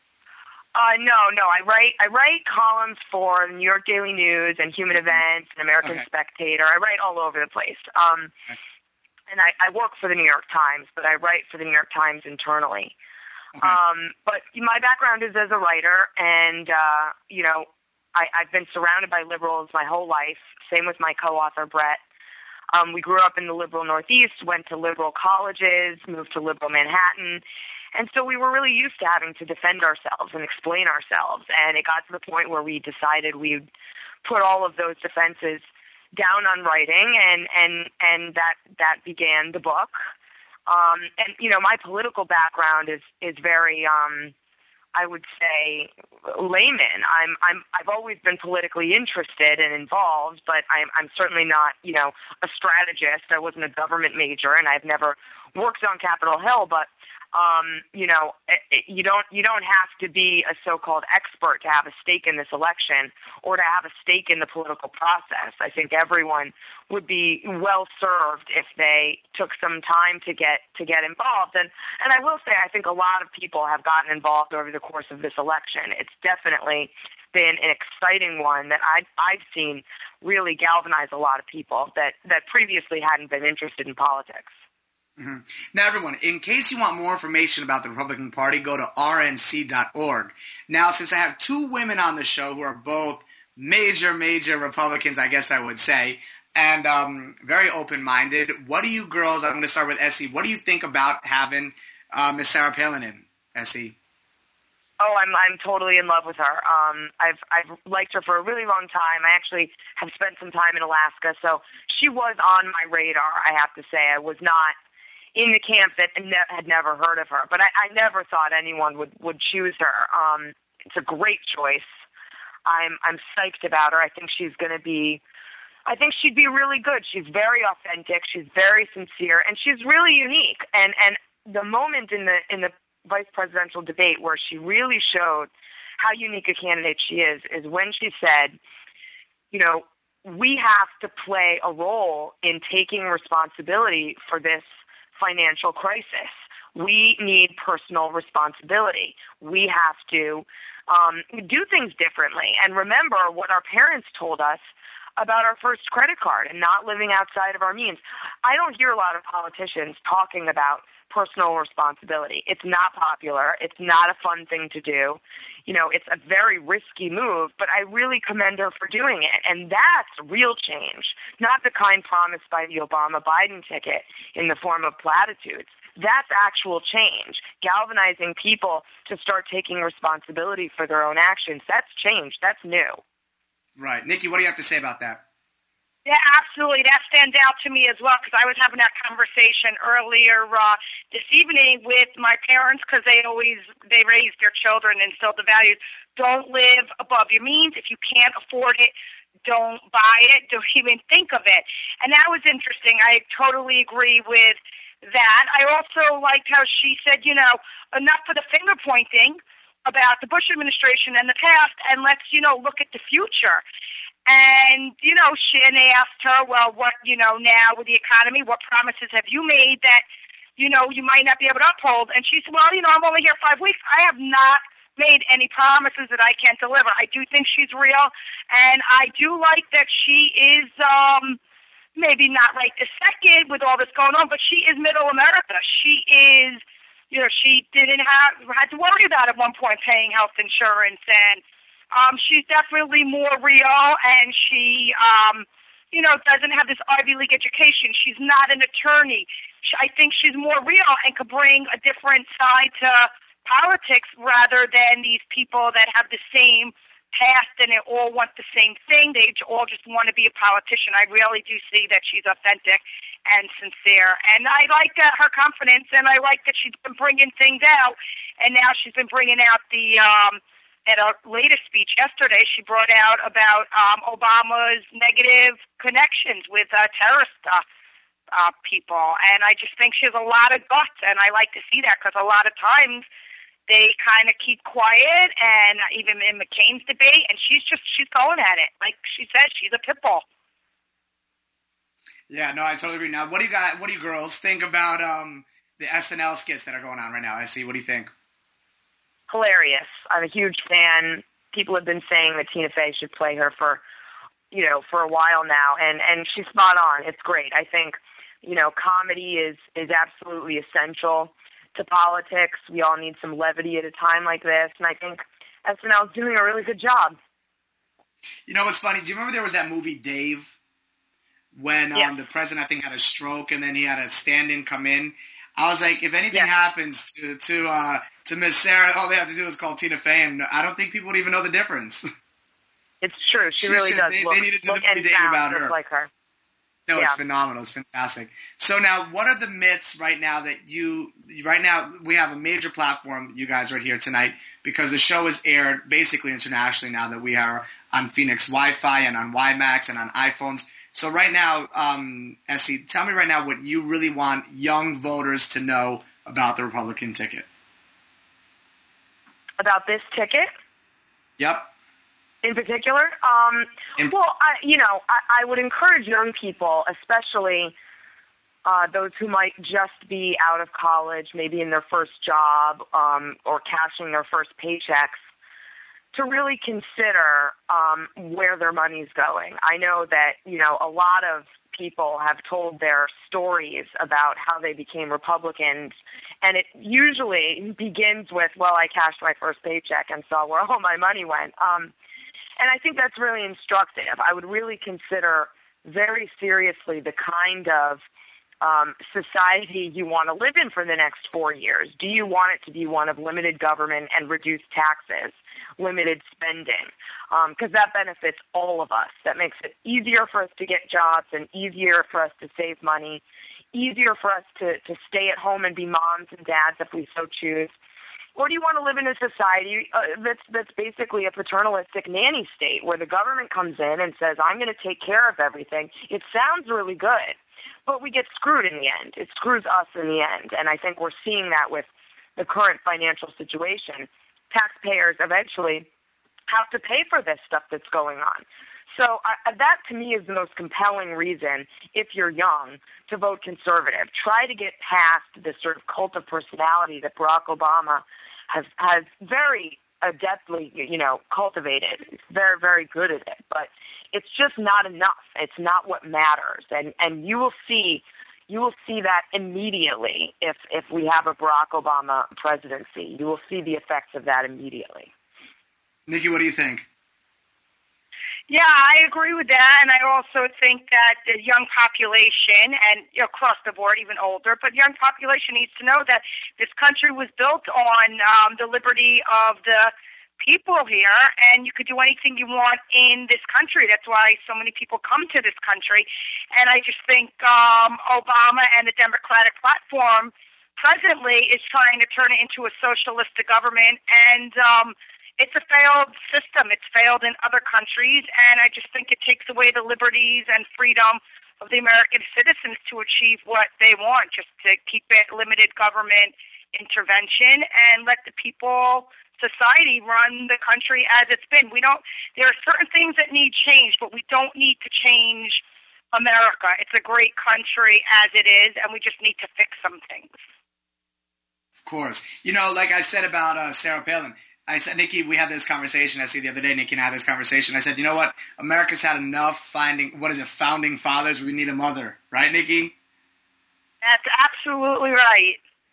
Uh, no, no. I write I write columns for the New York Daily News and Human Events and American Okay. Spectator. I write all over the place. Um, Okay. and I, I work for the New York Times, but I write for the New York Times internally. Okay. Um, but my background is as a writer, and uh, you know, I, I've been surrounded by liberals my whole life. Same with my co-author Brett. Um, we grew up in the liberal Northeast, went to liberal colleges, moved to liberal Manhattan. And so we were really used to having to defend ourselves and explain ourselves. And it got to the point where we decided we'd put all of those defenses down on writing, and, and, and that, that began the book. Um, and, you know, my political background is, is very, um, I would say, layman. I'm, I'm, I've always been politically interested and involved, but I'm, I'm certainly not, you know, a strategist. I wasn't a government major, and I've never worked on Capitol Hill, but Um, you know, you don't you don't have to be a so-called expert to have a stake in this election or to have a stake in the political process. I think everyone would be well served if they took some time to get to get involved. And and I will say, I think a lot of people have gotten involved over the course of this election. It's definitely been an exciting one that I I've seen really galvanize a lot of people that that previously hadn't been interested in politics. Mm-hmm. Now, everyone, in case you want more information about the Republican Party, go to R N C dot org. Now, since I have two women on the show who are both major, major Republicans, I guess I would say, and um, very open-minded, what do you girls, I'm going to start with Essie, what do you think about having uh, Miss Sarah Palin in, Essie? Oh, I'm I'm totally in love with her. Um, I've I've liked her for a really long time. I actually have spent some time in Alaska, so she was on my radar, I have to say. I was not in the camp that ne- had never heard of her, but I, I never thought anyone would, would choose her. Um, it's a great choice. I'm I'm psyched about her. I think she's going to be, I think she'd be really good. She's very authentic. She's very sincere, and she's really unique. And and the moment in the in the vice presidential debate where she really showed how unique a candidate she is is when she said, you know, we have to play a role in taking responsibility for this financial crisis. We need personal responsibility. We have to um, do things differently and remember what our parents told us about our first credit card and not living outside of our means. I don't hear a lot of politicians talking about personal responsibility. It's not popular. It's not a fun thing to do. You know, it's a very risky move, but I really commend her for doing it. And that's real change, not the kind promised by the Obama-Biden ticket in the form of platitudes. That's actual change, galvanizing people to start taking responsibility for their own actions. That's change. That's new. Right. Nikki, what do you have to say about that? Yeah, absolutely. That stands out to me as well because I was having that conversation earlier uh, this evening with my parents because they always they raise their children and instill the values. Don't live above your means. If you can't afford it, don't buy it. Don't even think of it. And that was interesting. I totally agree with that. I also liked how she said, you know, enough for the finger pointing about the Bush administration and the past, and let's, you know, look at the future. And, you know, she, and they asked her, well, what, you know, now with the economy, what promises have you made that, you know, you might not be able to uphold? And she said, well, you know, I'm only here five weeks. I have not made any promises that I can't deliver. I do think she's real, and I do like that she is um, maybe not right this second with all this going on, but she is middle America. She is, you know, she didn't have, had to worry about at one point paying health insurance, and Um, she's definitely more real, and she, um, you know, doesn't have this Ivy League education. She's not an attorney. She, I think she's more real and could bring a different side to politics rather than these people that have the same past and they all want the same thing. They all just want to be a politician. I really do see that she's authentic and sincere, and I like uh, her confidence, and I like that she's been bringing things out, and now she's been bringing out the um, – at our latest speech yesterday, she brought out about um, Obama's negative connections with uh, terrorist uh, uh, people. And I just think she has a lot of guts, and I like to see that because a lot of times they kind of keep quiet, and even in McCain's debate, and she's just, she's going at it. Like she said, she's a pit bull. Yeah, no, I totally agree. Now, what do you got, what do you girls think about um, the S N L skits that are going on right now? Essie, what do you think? Hilarious. I'm a huge fan. People have been saying that Tina Fey should play her for, you know, for a while now, and, and she's spot on. It's great. I think, you know, comedy is, is absolutely essential to politics. We all need some levity at a time like this, and I think S N L is doing a really good job. You know what's funny? Do you remember there was that movie Dave when um, yeah. the president, I think, had a stroke and then he had a stand-in come in? I was like, if anything yeah. happens to to uh, to Miss Sarah, all they have to do is call Tina Fey, and I don't think people would even know the difference. It's true. She, she really should, does they, look, they need to do look the movie and Dave sound about just her. like her. No, yeah. it's phenomenal. It's fantastic. So now, what are the myths right now that you, right now, we have a major platform, you guys right here tonight, because the show is aired basically internationally now that we are on Phoenix Wi-Fi and on WiMAX and on iPhones. So right now, um, Essie, tell me right now what you really want young voters to know about the Republican ticket. About this ticket? Yep. In particular? Um, in- well, I, you know, I, I would encourage young people, especially uh, those who might just be out of college, maybe in their first job um, or cashing their first paychecks, to really consider um, where their money's going. I know that, you know, a lot of people have told their stories about how they became Republicans, and it usually begins with, well, I cashed my first paycheck and saw where all my money went. Um, and I think that's really instructive. I would really consider very seriously the kind of um, society you want to live in for the next four years. Do you want it to be one of limited government and reduced taxes, limited spending? Because um, that benefits all of us. That makes it easier for us to get jobs and easier for us to save money, easier for us to, to stay at home and be moms and dads if we so choose. Or do you want to live in a society uh, that's that's basically a paternalistic nanny state where the government comes in and says, I'm going to take care of everything? It sounds really good, but we get screwed in the end. It screws us in the end, and I think we're seeing that with the current financial situation. Taxpayers eventually have to pay for this stuff that's going on. So uh, that, to me, is the most compelling reason, if you're young, to vote conservative. Try to get past this sort of cult of personality that Barack Obama has has very adeptly, you know, cultivated. He's very, very good at it, but it's just not enough. It's not what matters, and and you will see, you will see that immediately if if we have a Barack Obama presidency. You will see the effects of that immediately. Nikki, what do you think? Yeah, I agree with that, and I also think that the young population, and across the board, even older, but young population needs to know that this country was built on um, the liberty of the people here, and you could do anything you want in this country. That's why so many people come to this country, and I just think um, Obama and the Democratic platform presently is trying to turn it into a socialistic government, and um, it's a failed system. It's failed in other countries, and I just think it takes away the liberties and freedom of the American citizens to achieve what they want, just to keep it limited government intervention and let the people, society, run the country as it's been. We don't. There are certain things that need change, but we don't need to change America. It's a great country as it is, and we just need to fix some things. Of course. You know, like I said about uh, Sarah Palin, I said, Nikki, we had this conversation. I see the other day, Nikki and I had this conversation. I said, you know what? America's had enough finding, what is it, founding fathers. We need a mother. Right, Nikki? That's absolutely right.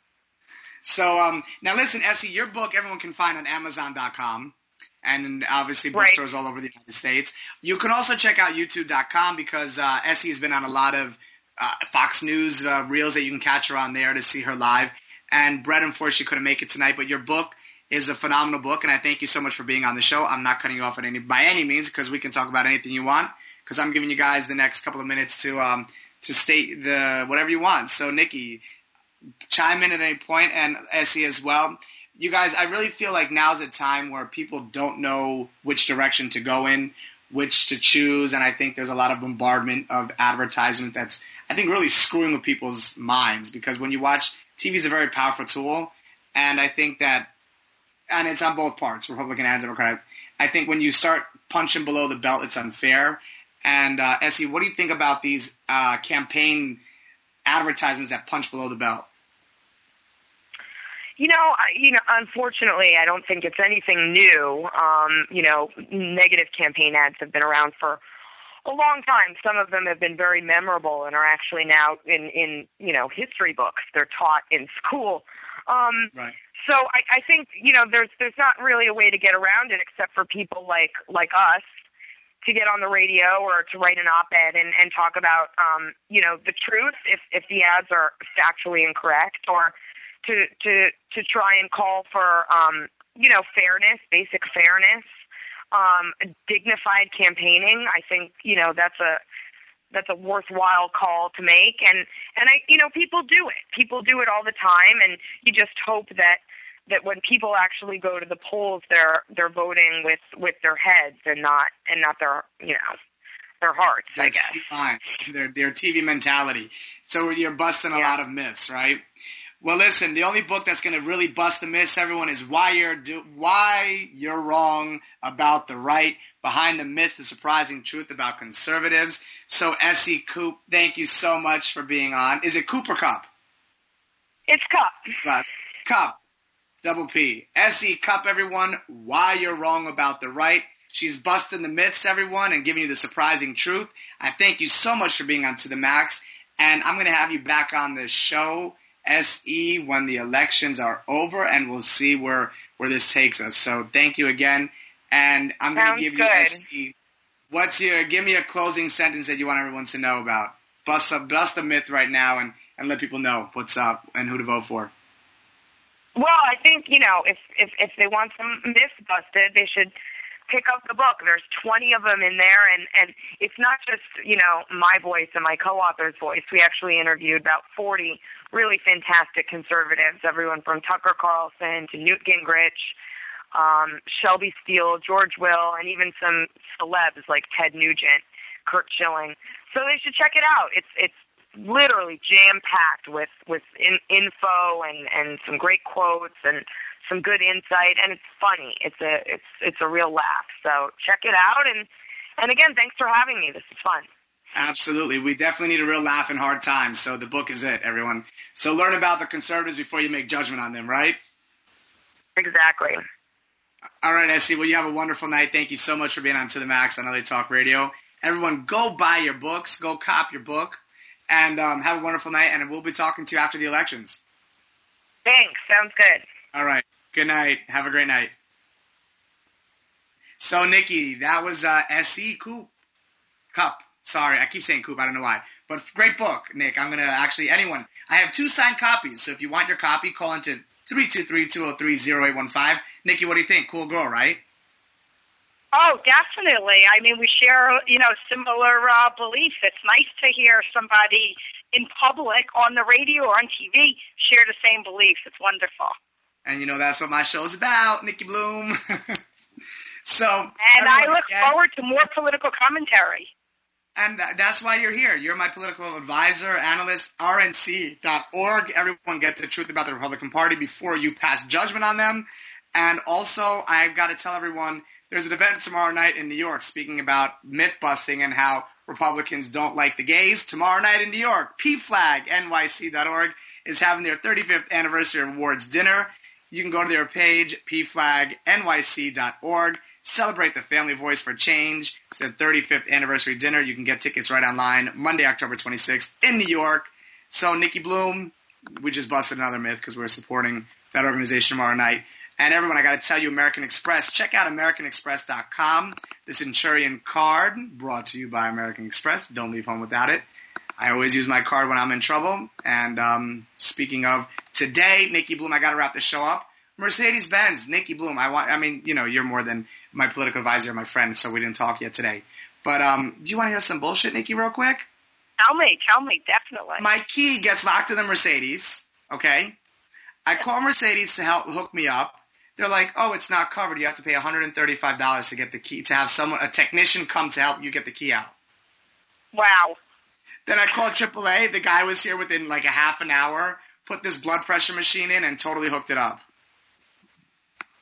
So um, now listen, Essie, your book everyone can find on Amazon dot com and obviously bookstores right. all over the United States. You can also check out YouTube dot com because uh, Essie has been on a lot of uh, Fox News uh, reels that you can catch her on there to see her live. And Brett, unfortunately, couldn't make it tonight, but your book is a phenomenal book, and I thank you so much for being on the show. I'm not cutting you off at any by any means because we can talk about anything you want because I'm giving you guys the next couple of minutes to um, to state the whatever you want. So, Nikki, chime in at any point, and Essie as well. You guys, I really feel like now's a time where people don't know which direction to go in, which to choose, and I think there's a lot of bombardment of advertisement that's, I think, really screwing with people's minds because when you watch, T V is a very powerful tool, and I think that and it's on both parts, Republican and Democratic. I think when you start punching below the belt, it's unfair. And uh, Essie, what do you think about these uh, campaign advertisements that punch below the belt? You know, I- you know. Unfortunately, I don't think it's anything new. Um, you know, negative campaign ads have been around for a long time. Some of them have been very memorable and are actually now in, in you know, history books. They're taught in school. Um, Right. So I, I think, you know, there's there's not really a way to get around it except for people like like us to get on the radio or to write an op-ed and, and talk about, um, you know, the truth if, if the ads are factually incorrect, or to to to try and call for, um, you know, fairness, basic fairness, um, dignified campaigning. I think, you know, that's a that's a worthwhile call to make, and and I, you know, people do it. People do it all the time, and you just hope that that when people actually go to the polls, they're they're voting with, with their heads and not and not their, you know, their hearts. Their I guess. T V minds, their their T V mentality. So you're busting a Yeah. lot of myths, right? Well, listen, the only book that's going to really bust the myths, everyone, is Why You're Do- Why You're Wrong About the Right, Behind the Myths, The Surprising Truth About Conservatives. So, Essie Coop, thank you so much for being on. Is it Coop or Cup? It's Cup. Glass. Cup. Double P. Essie Cup, everyone. Why You're Wrong About the Right. She's busting the myths, everyone, and giving you the surprising truth. I thank you so much for being on To The Max, and I'm going to have you back on the show, S E, when the elections are over, and we'll see where, where this takes us. So thank you again, and I'm going to give you, good. S E, what's your, give me a closing sentence that you want everyone to know about. Bust a, bust a myth right now and, and let people know what's up and who to vote for. Well, I think, you know, if, if if they want some myths busted, they should pick up the book. There's twenty of them in there, and, and it's not just, you know, my voice and my co-author's voice. We actually interviewed about forty really fantastic conservatives, everyone from Tucker Carlson to Newt Gingrich, um, Shelby Steele, George Will, and even some celebs like Ted Nugent, Curt Schilling. So they should check it out. It's it's literally jam-packed with, with in, info and, and some great quotes and some good insight, and it's funny. It's a it's it's a real laugh. So check it out, and and again, thanks for having me. This is fun. Absolutely. We definitely need a real laugh in hard times, so the book is it, everyone. So learn about the conservatives before you make judgment on them, right? Exactly. All right, Essie. Well, you have a wonderful night. Thank you so much for being on To The Max on L A Talk Radio. Everyone, go buy your books. Go cop your book. And um, have a wonderful night, and we'll be talking to you after the elections. Thanks. Sounds good. All right. Good night. Have a great night. So, Nikki, that was uh, Essie Coop. Cup. Sorry, I keep saying Coop. I don't know why. But great book, Nick. I'm going to actually, anyone. I have two signed copies, so if you want your copy, call into three two three, two oh three, oh eight one five. Nikki, what do you think? Cool girl, right? Oh, definitely. I mean, we share, you know, similar uh, beliefs. It's nice to hear somebody in public, on the radio or on T V, share the same beliefs. It's wonderful. And, you know, that's what my show is about, Nikki Bloom. so, And I look again, forward to more political commentary. And th- that's why you're here. You're my political advisor, analyst, R N C dot org. Everyone get the truth about the Republican Party before you pass judgment on them. And also, I've got to tell everyone, there's an event tomorrow night in New York speaking about myth-busting and how Republicans don't like the gays. Tomorrow night in New York, P flag N Y C dot org is having their thirty-fifth anniversary awards dinner. You can go to their page, P flag N Y C dot org. Celebrate the family voice for change. It's their thirty-fifth anniversary dinner. You can get tickets right online, Monday, October twenty-sixth in New York. So, Nikki Bloom, we just busted another myth because we're supporting that organization tomorrow night. And everyone, I got to tell you, American Express. Check out American Express dot com. The Centurion card, brought to you by American Express. Don't leave home without it. I always use my card when I'm in trouble. And um, speaking of today, Nikki Bloom, I got to wrap this show up. Mercedes-Benz, Nikki Bloom. I want. I mean, you know, you're more than my political advisor or my friend, so we didn't talk yet today. But um, do you want to hear some bullshit, Nikki, real quick? Tell me, tell me, definitely. My key gets locked in the Mercedes, okay? I call Mercedes to help hook me up. They're like, oh, it's not covered. You have to pay one hundred thirty-five dollars to get the key, to have someone, a technician come to help you get the key out. Wow. Then I called triple A. The guy was here within like a half an hour, put this blood pressure machine in, and totally hooked it up.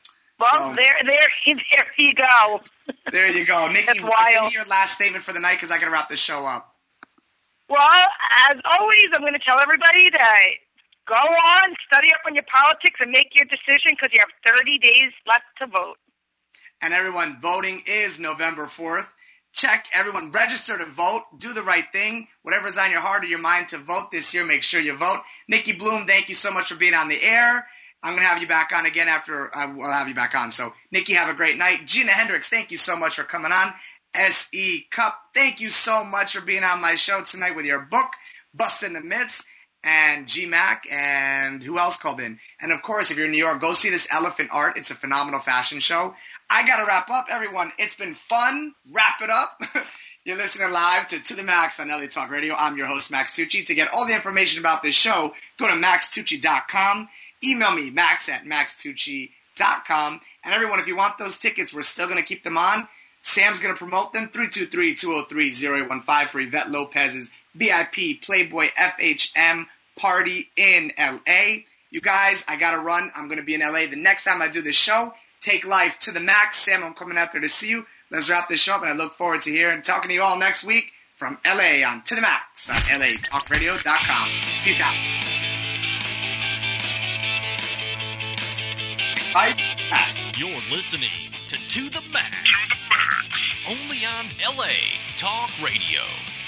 Well, So- there, there, there you go. There you go. Nikki, That's give wild. me your last statement for the night because I got to wrap this show up. Well, as always, I'm going to tell everybody to go on, study up on your politics, and make your decision because you have thirty days left to vote. And everyone, voting is November fourth. Check, everyone, register to vote. Do the right thing. Whatever's on your heart or your mind to vote this year, make sure you vote. Nikki Bloom, thank you so much for being on the air. I'm going to have you back on again after I will have you back on. So, Nikki, have a great night. Gina Hendricks, thank you so much for coming on. S E Cup, thank you so much for being on my show tonight with your book, Busting the Myths. And G Mac, and who else called in? And of course, if you're in New York, go see this Elephant Art. It's a phenomenal fashion show. I got to wrap up, everyone. It's been fun. Wrap it up. You're listening live to To The Max on L A Talk Radio. I'm your host, Max Tucci. To get all the information about this show, go to max tucci dot com. Email me, max at max tucci dot com. And everyone, if you want those tickets, we're still going to keep them on. Sam's going to promote them, three two three, two oh three, oh eight one five for Yvette Lopez's V I P Playboy F H M party in L A. You guys, I got to run. I'm going to be in L A the next time I do this show. Take life to the max. Sam, I'm coming out there to see you. Let's wrap this show up, and I look forward to hearing and talking to you all next week from L A on To The Max on L A talk radio dot com. Peace out. Bye. You're listening to To The Max. Only on L A Talk Radio.